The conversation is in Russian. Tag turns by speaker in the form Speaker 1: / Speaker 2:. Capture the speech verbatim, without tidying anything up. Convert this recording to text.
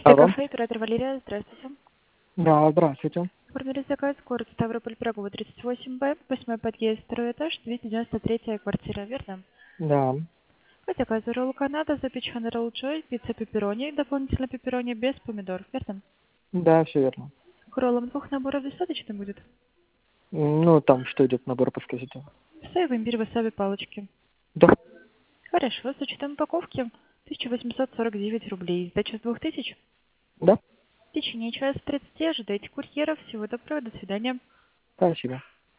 Speaker 1: Алло.
Speaker 2: ТКФ, оператор Валерия, здравствуйте.
Speaker 1: Да, здравствуйте.
Speaker 2: Оформили заказ, город Ставрополь, Пирогова, тридцать восемь Б, восьмой подъезд, второй этаж, двести девяносто третья квартира, верно?
Speaker 1: Да,
Speaker 2: По заказу ролл Канада, запеченный ролл Джой, пицца пепперони, дополнительно пепперони без помидор, верно?
Speaker 1: да, все верно.
Speaker 2: К роллам двух наборов достаточно будет?
Speaker 1: Ну, там что идет набор, подскажите.
Speaker 2: Соевый имбирь, васаби, палочки.
Speaker 1: Да,
Speaker 2: Хорошо, с учетом упаковки тысяча восемьсот сорок девять рублей. Сдача с двух тысяч.
Speaker 1: да,
Speaker 2: В течение часа тридцати ожидайте курьера. Всего доброго, до свидания.
Speaker 1: спасибо.